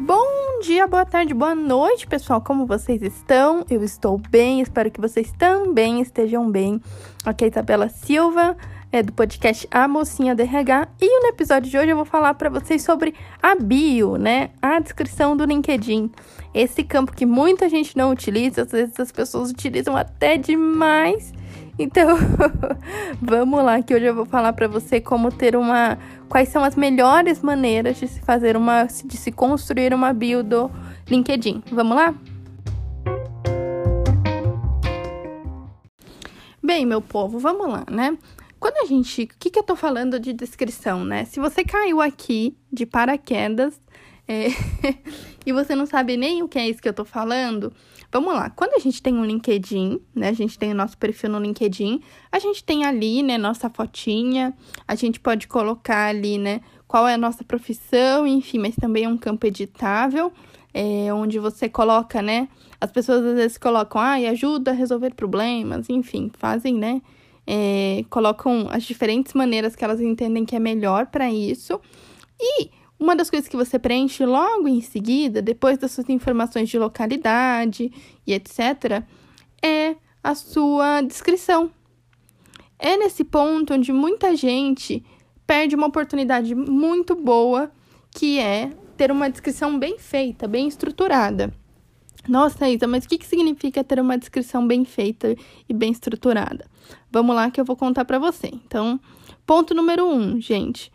Bom dia, boa tarde, boa noite, pessoal. Como vocês estão? Eu estou bem, espero que vocês também estejam bem. Aqui é a Isabela Silva, do podcast A Mocinha do RH. E no episódio de hoje eu vou falar para vocês sobre a bio, a descrição do LinkedIn. Esse campo que muita gente não utiliza, às vezes as pessoas utilizam até demais. Então, vamos lá, que hoje eu vou falar para você quais são as melhores maneiras de se construir uma bio do LinkedIn. Vamos lá? Bem, meu povo, vamos lá, Quando o que eu tô falando de descrição, Se você caiu aqui de paraquedas, e você não sabe nem o que é isso que eu tô falando, vamos lá. Quando a gente tem um LinkedIn, a gente tem o nosso perfil no LinkedIn, a gente tem ali, nossa fotinha, a gente pode colocar ali, qual é a nossa profissão, enfim, mas também é um campo editável, onde você coloca, as pessoas às vezes colocam, ajuda a resolver problemas, enfim, fazem, colocam as diferentes maneiras que elas entendem que é melhor para isso. E uma das coisas que você preenche logo em seguida, depois das suas informações de localidade e etc., é a sua descrição. É nesse ponto onde muita gente perde uma oportunidade muito boa, que é ter uma descrição bem feita, bem estruturada. Nossa, Isa, mas o que significa ter uma descrição bem feita e bem estruturada? Vamos lá que eu vou contar para você. Então, ponto número 1, gente,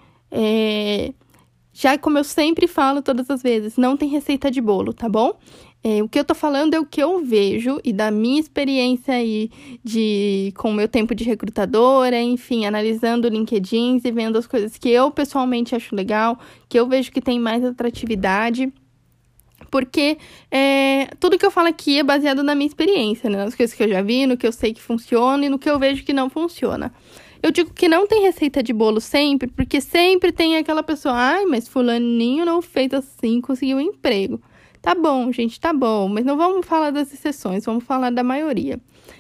já como eu sempre falo todas as vezes, não tem receita de bolo, tá bom? O que eu tô falando é o que eu vejo e da minha experiência aí com o meu tempo de recrutadora, enfim, analisando o LinkedIn e vendo as coisas que eu pessoalmente acho legal, que eu vejo que tem mais atratividade. Porque tudo que eu falo aqui é baseado na minha experiência, nas coisas que eu já vi, no que eu sei que funciona e no que eu vejo que não funciona. Eu digo que não tem receita de bolo sempre, porque sempre tem aquela pessoa, mas fulaninho não fez assim, conseguiu um emprego. Tá bom, gente, tá bom, mas não vamos falar das exceções, vamos falar da maioria.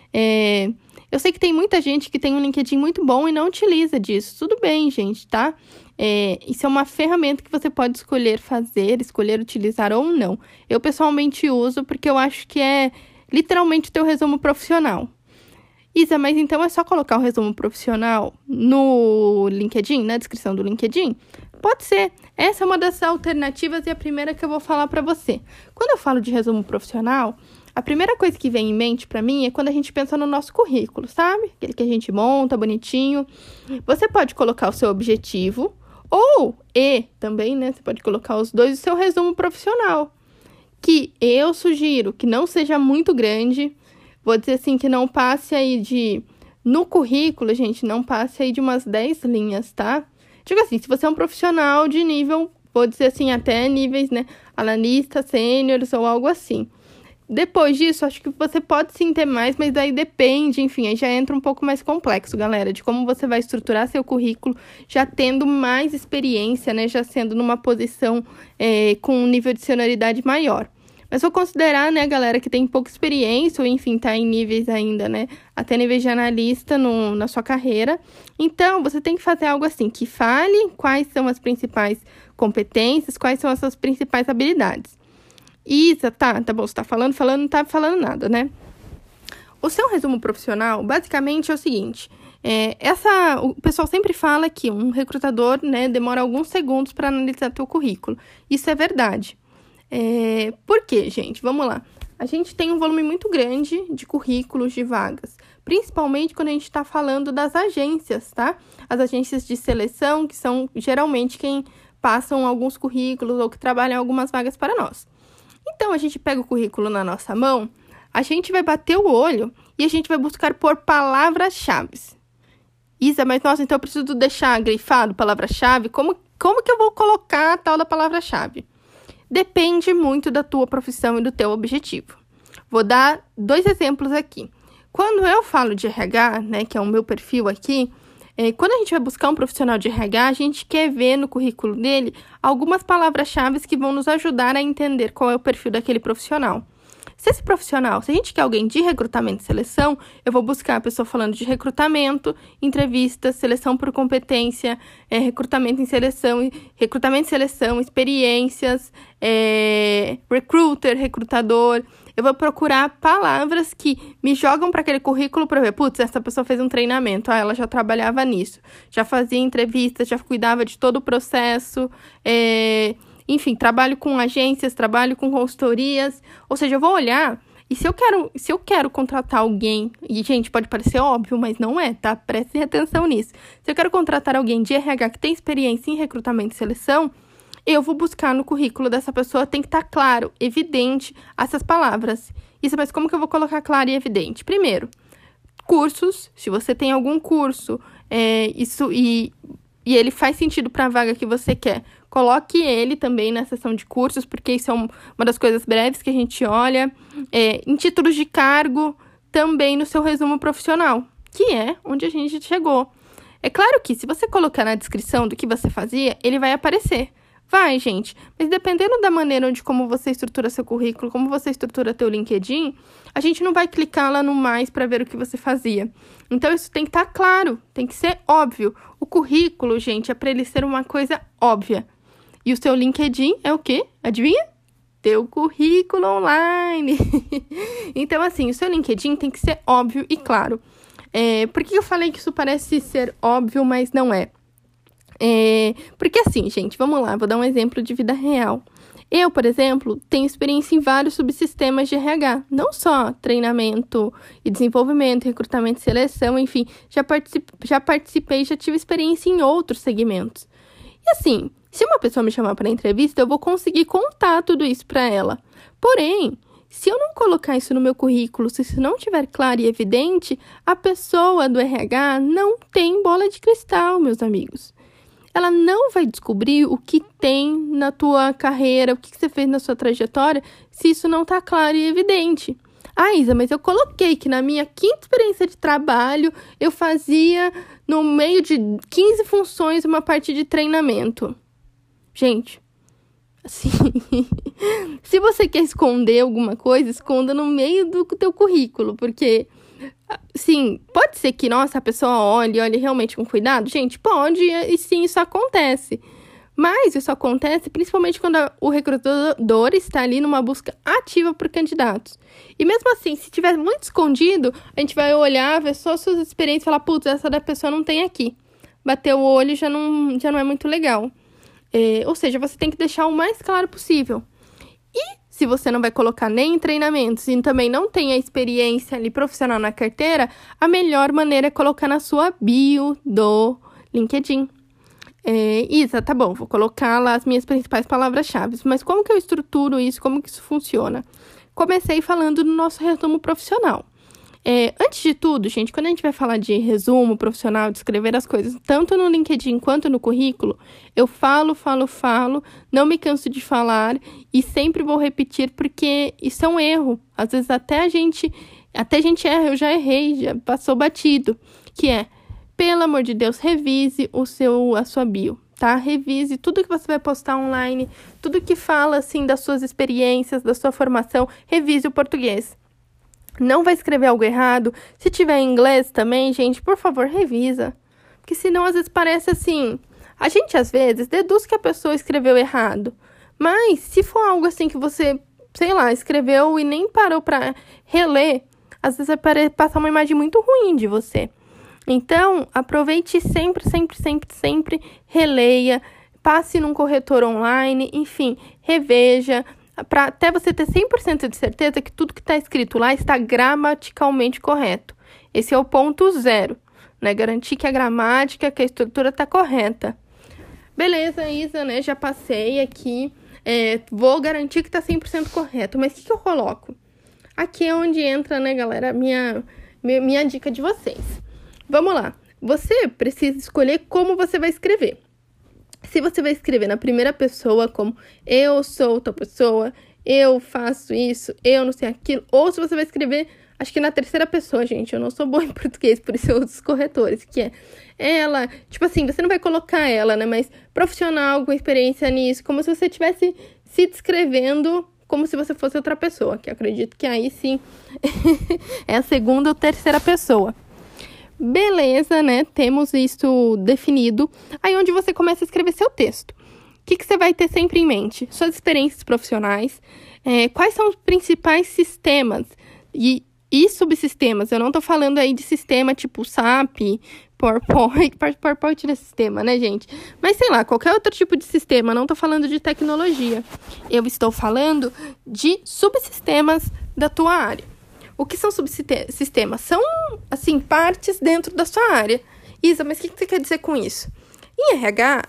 Eu sei que tem muita gente que tem um LinkedIn muito bom e não utiliza disso. Tudo bem, gente, tá? Isso é uma ferramenta que você pode escolher utilizar ou não. Eu pessoalmente uso porque eu acho que é literalmente o teu resumo profissional. Isa, mas então é só colocar o resumo profissional no LinkedIn, na descrição do LinkedIn? Pode ser. Essa é uma das alternativas e a primeira que eu vou falar para você. Quando eu falo de resumo profissional, a primeira coisa que vem em mente para mim é quando a gente pensa no nosso currículo, sabe? Aquele que a gente monta bonitinho. Você pode colocar o seu objetivo também, você pode colocar os dois, o seu resumo profissional, que eu sugiro que não seja muito grande. Vou dizer assim, que não passe aí no currículo, gente, não passe aí de umas 10 linhas, tá? Digo assim, se você é um profissional de nível, vou dizer assim, até níveis, analista, sêniores ou algo assim. Depois disso, acho que você pode sim ter mais, mas daí depende, enfim, aí já entra um pouco mais complexo, galera, de como você vai estruturar seu currículo, já tendo mais experiência, já sendo numa posição com um nível de senioridade maior. Mas vou considerar, galera, que tem pouca experiência, ou enfim, tá em níveis ainda, até níveis de analista na sua carreira. Então, você tem que fazer algo assim, que fale quais são as principais competências, quais são as suas principais habilidades. Isa, tá bom, você tá falando, não tá falando nada, O seu resumo profissional, basicamente, é o seguinte, o pessoal sempre fala que um recrutador, demora alguns segundos para analisar teu currículo. Isso é verdade. Por quê, gente? Vamos lá. A gente tem um volume muito grande de currículos, de vagas, principalmente quando a gente está falando das agências, tá? As agências de seleção, que são geralmente quem passam alguns currículos ou que trabalham algumas vagas para nós. Então, a gente pega o currículo na nossa mão, a gente vai bater o olho e a gente vai buscar por palavras-chave. Isa, mas nossa, então eu preciso deixar grifado palavra-chave? Como que eu vou colocar a tal da palavra-chave? Depende muito da tua profissão e do teu objetivo. Vou dar 2 exemplos aqui. Quando eu falo de RH, que é o meu perfil aqui, quando a gente vai buscar um profissional de RH, a gente quer ver no currículo dele algumas palavras-chave que vão nos ajudar a entender qual é o perfil daquele profissional. se esse profissional, se a gente quer alguém de recrutamento e seleção, eu vou buscar a pessoa falando de recrutamento, entrevistas, seleção por competência, recrutamento e seleção, experiências, recruiter, recrutador. Eu vou procurar palavras que me jogam para aquele currículo para ver, putz, essa pessoa fez um treinamento, ela já trabalhava nisso, já fazia entrevistas, já cuidava de todo o processo, enfim, trabalho com agências, trabalho com consultorias, ou seja, eu vou olhar e se eu quero contratar alguém, e gente, pode parecer óbvio, mas não é, tá? Prestem atenção nisso. Se eu quero contratar alguém de RH que tem experiência em recrutamento e seleção, eu vou buscar no currículo dessa pessoa, tem que estar claro, evidente, essas palavras. Isso, mas como que eu vou colocar claro e evidente? Primeiro, cursos, se você tem algum curso, e ele faz sentido para a vaga que você quer, coloque ele também na seção de cursos, porque isso é uma das coisas breves que a gente olha. Em títulos de cargo, também no seu resumo profissional, que é onde a gente chegou. É claro que se você colocar na descrição do que você fazia, ele vai aparecer. Vai, gente, mas dependendo da maneira de como você estrutura seu currículo, como você estrutura teu LinkedIn, a gente não vai clicar lá no mais para ver o que você fazia. Então, isso tem que estar claro, tem que ser óbvio. O currículo, gente, é para ele ser uma coisa óbvia. E o seu LinkedIn é o quê? Adivinha? Teu currículo online. Então, assim, o seu LinkedIn tem que ser óbvio e claro. Por que eu falei que isso parece ser óbvio, mas não é? Porque assim, gente, vamos lá, vou dar um exemplo de vida real. Eu, por exemplo, tenho experiência em vários subsistemas de RH, não só treinamento e desenvolvimento, recrutamento e seleção, enfim, já participei, já tive experiência em outros segmentos. E assim, se uma pessoa me chamar para entrevista, eu vou conseguir contar tudo isso para ela. Porém, se eu não colocar isso no meu currículo, se isso não estiver claro e evidente, a pessoa do RH não tem bola de cristal, meus amigos. Ela não vai descobrir o que tem na tua carreira, o que você fez na sua trajetória, se isso não está claro e evidente. Ah, Isa, mas eu coloquei que na minha 5ª experiência de trabalho, eu fazia, no meio de 15 funções, uma parte de treinamento. Gente, assim, se você quer esconder alguma coisa, esconda no meio do teu currículo, porque... Sim, pode ser que, nossa, a pessoa olhe realmente com cuidado. Gente, pode, e sim, isso acontece. Mas isso acontece principalmente quando o recrutador está ali numa busca ativa por candidatos. E mesmo assim, se estiver muito escondido, a gente vai olhar, ver só suas experiências e falar, putz, essa da pessoa não tem aqui. Bater o olho já não é muito legal. Ou seja, você tem que deixar o mais claro possível. E se você não vai colocar nem em treinamentos e também não tem a experiência ali profissional na carteira, a melhor maneira é colocar na sua bio do LinkedIn. Isa, tá bom, vou colocar lá as minhas principais palavras-chave. Mas como que eu estruturo isso? Como que isso funciona? Comecei falando do nosso resumo profissional. Antes de tudo, gente, quando a gente vai falar de resumo profissional, de escrever as coisas, tanto no LinkedIn quanto no currículo, eu falo, não me canso de falar e sempre vou repetir porque isso é um erro. Às vezes até a gente erra, eu já errei, já passou batido, que é, pelo amor de Deus, revise a sua bio, tá? Revise tudo que você vai postar online, tudo que fala, assim, das suas experiências, da sua formação, revise o português. Não vai escrever algo errado. Se tiver em inglês também, gente, por favor, revisa. Porque senão, às vezes, parece assim... A gente, às vezes, deduz que a pessoa escreveu errado. Mas, se for algo assim que você, sei lá, escreveu e nem parou pra reler, às vezes vai passar uma imagem muito ruim de você. Então, aproveite sempre, releia, passe num corretor online, enfim, reveja... Para até você ter 100% de certeza que tudo que está escrito lá está gramaticalmente correto. Esse é o ponto 0, né? Garantir que a gramática, que a estrutura está correta. Beleza, Isa, né? Já passei aqui. Vou garantir que está 100% correto. Mas o que eu coloco? Aqui é onde entra, né, galera, minha dica de vocês. Vamos lá. Você precisa escolher como você vai escrever. Se você vai escrever na primeira pessoa, como eu sou tal pessoa, eu faço isso, eu não sei aquilo, ou se você vai escrever, acho que na terceira pessoa, gente, eu não sou boa em português, por isso eu uso os corretores, que é ela, tipo assim, você não vai colocar ela, né, mas profissional com experiência nisso, como se você estivesse se descrevendo como se você fosse outra pessoa, que eu acredito que aí sim é a segunda ou terceira pessoa. Beleza, né? Temos isso definido. Aí onde você começa a escrever seu texto. O que você vai ter sempre em mente? Suas experiências profissionais, quais são os principais sistemas e subsistemas. Eu não tô falando aí de sistema tipo SAP, PowerPoint não é sistema, né, gente? Mas sei lá, qualquer outro tipo de sistema, não tô falando de tecnologia. Eu estou falando de subsistemas da tua área. O que são subsistemas? São, assim, partes dentro da sua área. Isa, mas o que você quer dizer com isso? Em RH,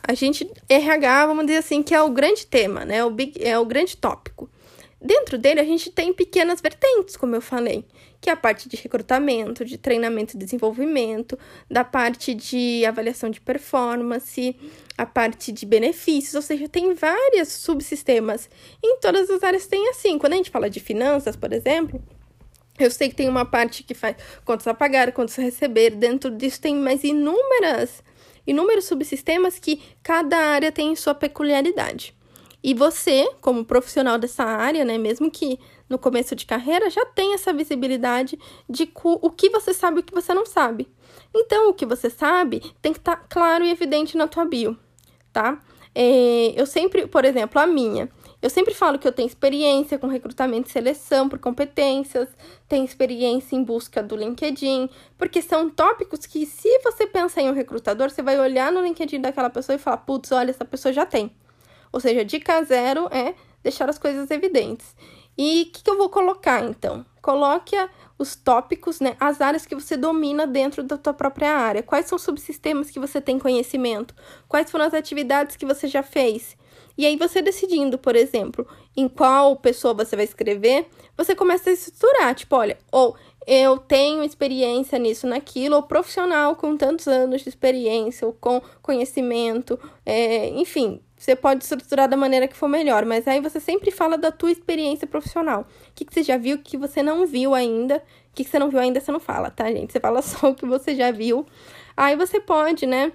RH, vamos dizer assim, que é o grande tema, né? É o grande tópico. Dentro dele, a gente tem pequenas vertentes, como eu falei, que é a parte de recrutamento, de treinamento e desenvolvimento, da parte de avaliação de performance, a parte de benefícios, ou seja, tem vários subsistemas. Em todas as áreas tem assim. Quando a gente fala de finanças, por exemplo, eu sei que tem uma parte que faz contas a pagar, contas a receber. Dentro disso tem mais inúmeros subsistemas que cada área tem sua peculiaridade. E você, como profissional dessa área, né, mesmo que no começo de carreira, já tem essa visibilidade de o que você sabe e o que você não sabe. Então, o que você sabe tem que estar claro e evidente na tua bio, tá? Eu sempre, por exemplo, eu sempre falo que eu tenho experiência com recrutamento e seleção por competências, tenho experiência em busca do LinkedIn, porque são tópicos que, se você pensar em um recrutador, você vai olhar no LinkedIn daquela pessoa e falar, putz, olha, essa pessoa já tem. Ou seja, dica 0 é deixar as coisas evidentes. E o que eu vou colocar, então? Coloque os tópicos, né, as áreas que você domina dentro da tua própria área. Quais são os subsistemas que você tem conhecimento? Quais foram as atividades que você já fez? E aí, você decidindo, por exemplo, em qual pessoa você vai escrever, você começa a estruturar. Tipo, olha, ou eu tenho experiência nisso, naquilo, ou profissional com tantos anos de experiência, ou com conhecimento, enfim. Você pode estruturar da maneira que for melhor, mas aí você sempre fala da tua experiência profissional. O que você já viu, o que você não viu ainda. O que você não viu ainda, você não fala, tá, gente? Você fala só o que você já viu. Aí você pode, né,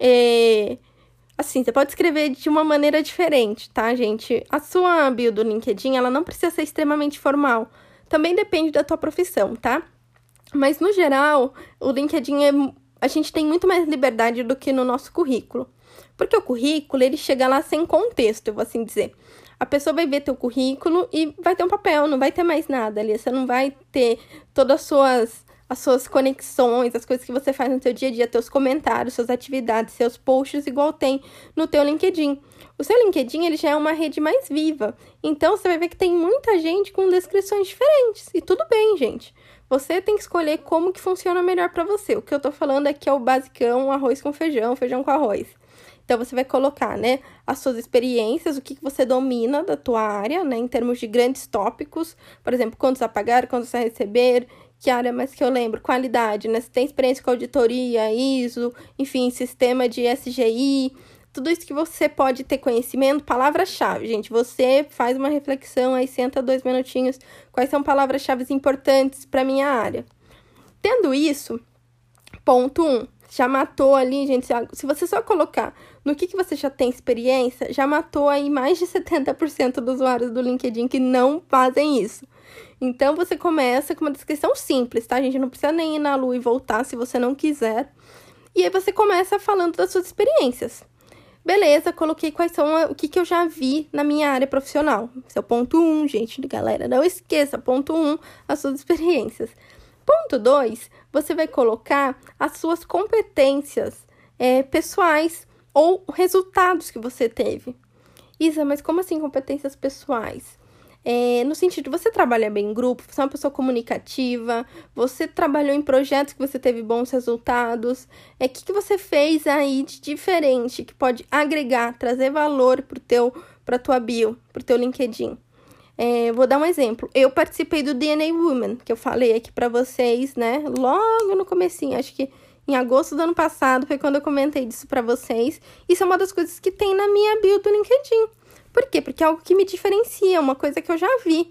assim, você pode escrever de uma maneira diferente, tá, gente? A sua bio do LinkedIn, ela não precisa ser extremamente formal. Também depende da tua profissão, tá? Mas, no geral, o LinkedIn a gente tem muito mais liberdade do que no nosso currículo. Porque o currículo, ele chega lá sem contexto, eu vou assim dizer. A pessoa vai ver teu currículo e vai ter um papel, não vai ter mais nada ali. Você não vai ter todas as suas conexões, as coisas que você faz no teu dia a dia, teus comentários, suas atividades, seus posts, igual tem no teu LinkedIn. O seu LinkedIn, ele já é uma rede mais viva. Então, você vai ver que tem muita gente com descrições diferentes. E tudo bem, gente. Você tem que escolher como que funciona melhor para você. O que eu tô falando aqui é o basicão, arroz com feijão, feijão com arroz. Então, você vai colocar, né, as suas experiências, o que você domina da tua área, né, em termos de grandes tópicos. Por exemplo, contas a pagar, contas a receber, que área mais que eu lembro? Qualidade, né? Você tem experiência com auditoria, ISO, enfim, sistema de SGI, tudo isso que você pode ter conhecimento, palavra-chave, gente. Você faz uma reflexão, aí senta 2 minutinhos, quais são palavras-chave importantes para minha área. Tendo isso, ponto 1. Já matou ali, gente, se você só colocar no que você já tem experiência, já matou aí mais de 70% dos usuários do LinkedIn que não fazem isso. Então, você começa com uma descrição simples, tá, gente? Não precisa nem ir na lua e voltar se você não quiser. E aí, você começa falando das suas experiências. Beleza, coloquei quais são, o que eu já vi na minha área profissional. Esse é o ponto 1, gente, galera. Não esqueça, ponto 1, as suas experiências. Ponto 2, você vai colocar as suas competências pessoais ou resultados que você teve. Isa, mas como assim competências pessoais? No sentido, você trabalha bem em grupo, você é uma pessoa comunicativa, você trabalhou em projetos que você teve bons resultados, o que você fez aí de diferente, que pode agregar, trazer valor para a tua bio, para o teu LinkedIn. Vou dar um exemplo. Eu participei do DNA Women, que eu falei aqui para vocês, né? Logo no comecinho, acho que em agosto do ano passado foi quando eu comentei disso para vocês. Isso é uma das coisas que tem na minha bio do LinkedIn. Por quê? Porque é algo que me diferencia, uma coisa que eu já vi.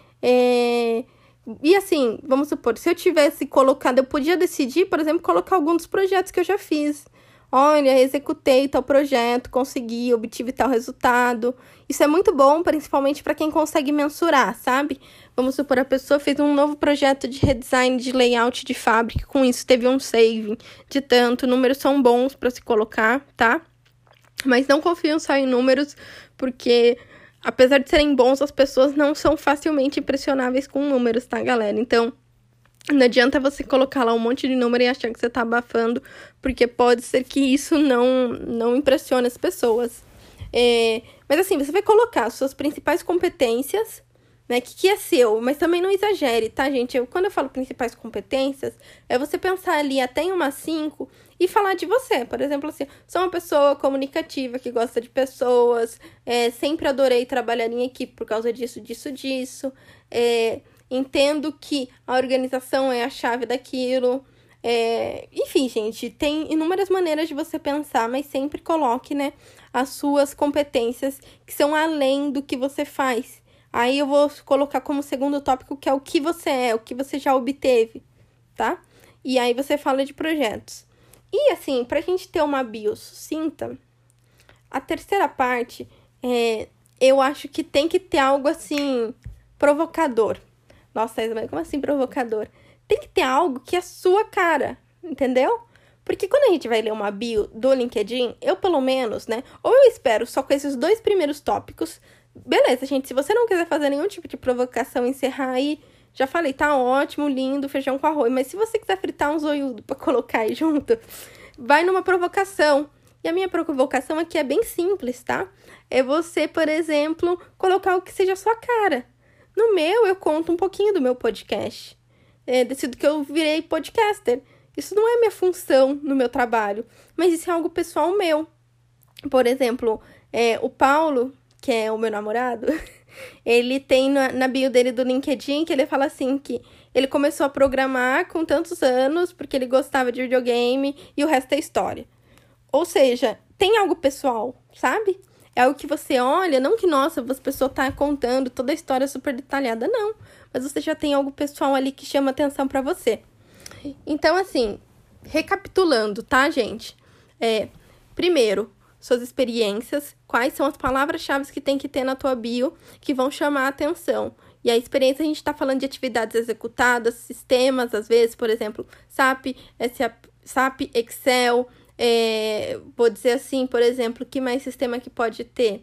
E assim, vamos supor, se eu tivesse colocado, eu podia decidir, por exemplo, colocar algum dos projetos que eu já fiz. olha, executei tal projeto, consegui, obtive tal resultado. Isso é muito bom, principalmente para quem consegue mensurar, sabe? Vamos supor, a pessoa fez um novo projeto de redesign de layout de fábrica, com isso teve um saving de tanto, números são bons para se colocar, tá? Mas não confiam só em números, porque apesar de serem bons, as pessoas não são facilmente impressionáveis com números, tá, galera? Então, não adianta você colocar lá um monte de número e achar que você tá abafando, porque pode ser que isso não impressione as pessoas. Mas assim, você vai colocar suas principais competências, né? Que é seu, mas também não exagere, tá, gente? Quando eu falo principais competências, é você pensar ali até em umas 5 e falar de você. Por exemplo, assim, sou uma pessoa comunicativa, que gosta de pessoas, sempre adorei trabalhar em equipe por causa disso. Entendo que a organização é a chave daquilo. Enfim, gente, tem inúmeras maneiras de você pensar, mas sempre coloque, né, as suas competências que são além do que você faz. Aí eu vou colocar como segundo tópico, que é o que você é, o que você já obteve, tá? E aí você fala de projetos. E assim, pra gente ter uma bio sucinta, a terceira parte, eu acho que tem que ter algo assim, provocador. Nossa, como assim provocador? Tem que ter algo que é sua cara, entendeu? Porque quando a gente vai ler uma bio do LinkedIn, eu pelo menos, né? Ou eu espero só com esses 2 primeiros tópicos. Beleza, gente, se você não quiser fazer nenhum tipo de provocação e encerrar aí, já falei, tá ótimo, lindo, feijão com arroz. Mas se você quiser fritar um zoiudo pra colocar aí junto, vai numa provocação. E a minha provocação aqui é bem simples, tá? É você, por exemplo, colocar o que seja a sua cara. No meu, eu conto um pouquinho do meu podcast. Decido que eu virei podcaster. Isso não é minha função no meu trabalho, mas isso é algo pessoal meu. Por exemplo, o Paulo, que é o meu namorado, ele tem na bio dele do LinkedIn que ele fala assim que ele começou a programar com tantos anos porque ele gostava de videogame e o resto é história. Ou seja, tem algo pessoal, sabe? É algo que você olha, não que, nossa, a pessoa tá contando toda a história super detalhada, não. Mas você já tem algo pessoal ali que chama atenção pra você. Então, assim, recapitulando, tá, gente? Primeiro, suas experiências, quais são as palavras-chave que tem que ter na tua bio que vão chamar a atenção. E a experiência, a gente tá falando de atividades executadas, sistemas, às vezes, por exemplo, SAP, Excel, vou dizer assim, por exemplo, que mais sistema que pode ter?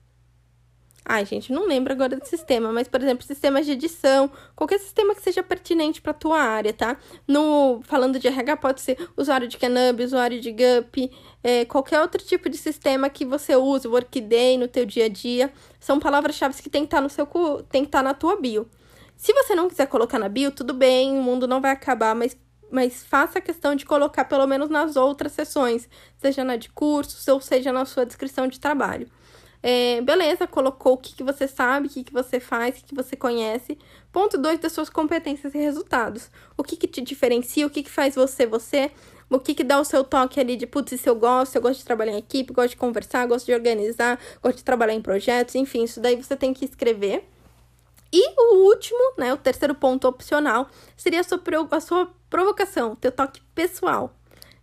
Ai, gente, não lembro agora do sistema, mas, por exemplo, sistemas de edição, qualquer sistema que seja pertinente para a tua área, tá? Falando de RH, pode ser usuário de Canub, usuário de Gup, qualquer outro tipo de sistema que você use, Workday, no teu dia a dia, são palavras-chave que tem que estar na tua bio. Se você não quiser colocar na bio, tudo bem, o mundo não vai acabar, mas faça questão de colocar pelo menos nas outras sessões, seja na de cursos ou seja na sua descrição de trabalho. Beleza, colocou o que você sabe, o que você faz, o que você conhece. Ponto 2 das suas competências e resultados. O que te diferencia, o que faz você, o que dá o seu toque ali de, putz, isso eu gosto de trabalhar em equipe, gosto de conversar, gosto de organizar, gosto de trabalhar em projetos, enfim, isso daí você tem que escrever. E o último, né, o terceiro ponto opcional, seria a sua provocação, teu toque pessoal.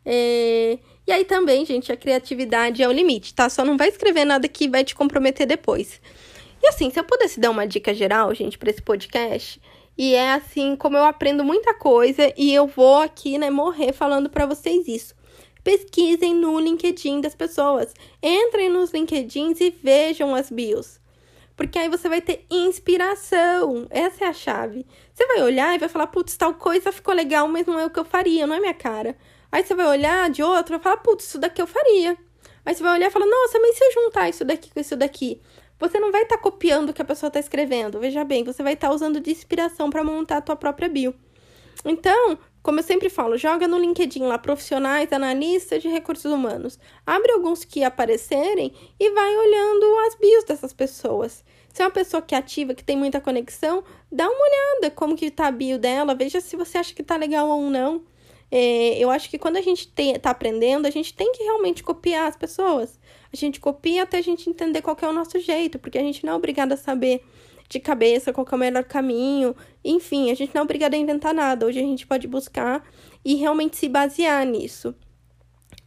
E aí também, gente, a criatividade é o limite, tá? Só não vai escrever nada que vai te comprometer depois. E assim, se eu pudesse dar uma dica geral, gente, para esse podcast, e é assim como eu aprendo muita coisa e eu vou aqui, né, morrer falando para vocês isso. Pesquisem no LinkedIn das pessoas. Entrem nos LinkedIns e vejam as bios. Porque aí você vai ter inspiração. Essa é a chave. Você vai olhar e vai falar, putz, tal coisa ficou legal, mas não é o que eu faria, não é minha cara. Aí você vai olhar de outro e falar, putz, isso daqui eu faria. Aí você vai olhar e falar, nossa, mas se eu juntar isso daqui com isso daqui? Você não vai estar copiando o que a pessoa está escrevendo. Veja bem, você vai estar usando de inspiração para montar a tua própria bio. Então, como eu sempre falo, joga no LinkedIn lá, profissionais, analistas de recursos humanos. Abre alguns que aparecerem e vai olhando as bios dessas pessoas. Se é uma pessoa que é ativa, que tem muita conexão, dá uma olhada como que tá a bio dela, veja se você acha que tá legal ou não. Eu acho que quando a gente tá aprendendo, a gente tem que realmente copiar as pessoas. A gente copia até a gente entender qual que é o nosso jeito, porque a gente não é obrigado a saber de cabeça qual que é o melhor caminho. Enfim, a gente não é obrigado a inventar nada. Hoje a gente pode buscar e realmente se basear nisso.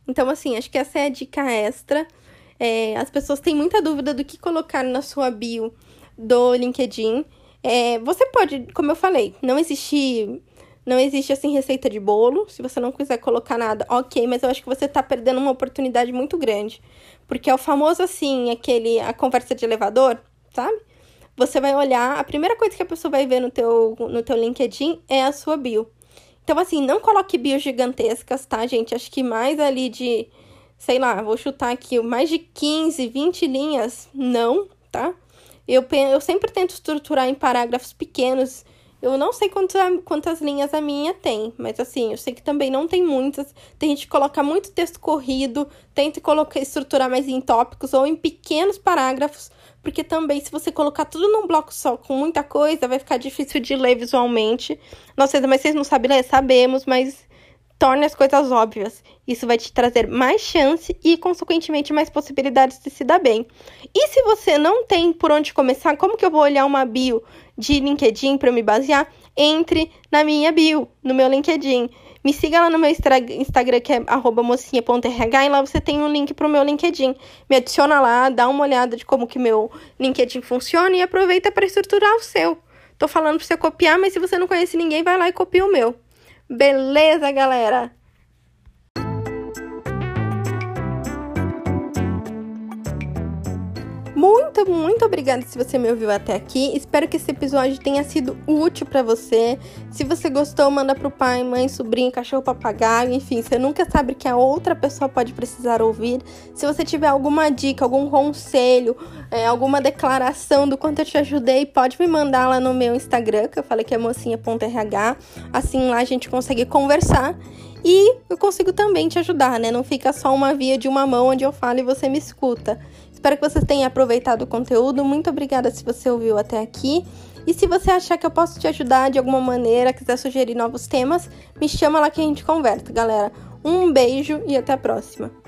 Então, assim, acho que essa é a dica extra. As pessoas têm muita dúvida do que colocar na sua bio do LinkedIn. Você pode, como eu falei, não existe assim receita de bolo. Se você não quiser colocar nada, ok, mas eu acho que você tá perdendo uma oportunidade muito grande. Porque é o famoso, assim, a conversa de elevador, sabe? Você vai olhar, a primeira coisa que a pessoa vai ver no teu LinkedIn é a sua bio. Então, assim, não coloque bios gigantescas, tá, gente? Acho que mais ali de, sei lá, vou chutar aqui, mais de 15, 20 linhas, não, tá? Eu sempre tento estruturar em parágrafos pequenos. Eu não sei quantas linhas a minha tem, mas assim, eu sei que também não tem muitas. Tem gente que coloca muito texto corrido, tenta estruturar mais em tópicos ou em pequenos parágrafos, porque também se você colocar tudo num bloco só com muita coisa, vai ficar difícil de ler visualmente. Nossa, mas vocês não sabem ler? Sabemos, mas torne as coisas óbvias. Isso vai te trazer mais chance e, consequentemente, mais possibilidades de se dar bem. E se você não tem por onde começar, como que eu vou olhar uma bio de LinkedIn para me basear? Entre na minha bio, no meu LinkedIn. Me siga lá no meu Instagram, que é @mocinha.rh, e lá você tem um link para o meu LinkedIn. Me adiciona lá, dá uma olhada de como que meu LinkedIn funciona e aproveita para estruturar o seu. Tô falando para você copiar, mas se você não conhece ninguém, vai lá e copia o meu. Beleza, galera? Muito obrigada se você me ouviu até aqui. Espero que esse episódio tenha sido útil para você. Se você gostou, manda pro pai, mãe, sobrinho, cachorro, papagaio, enfim, você nunca sabe que a outra pessoa pode precisar ouvir. Se você tiver alguma dica, algum conselho, alguma declaração do quanto eu te ajudei, pode me mandar lá no meu Instagram, que eu falei que é mocinha.rh. Assim lá a gente consegue conversar. E eu consigo também te ajudar, né? Não fica só uma via de uma mão onde eu falo e você me escuta. Espero que você tenha aproveitado o conteúdo. Muito obrigada se você ouviu até aqui. E se você achar que eu posso te ajudar de alguma maneira, quiser sugerir novos temas, me chama lá que a gente conversa, galera. Um beijo e até a próxima.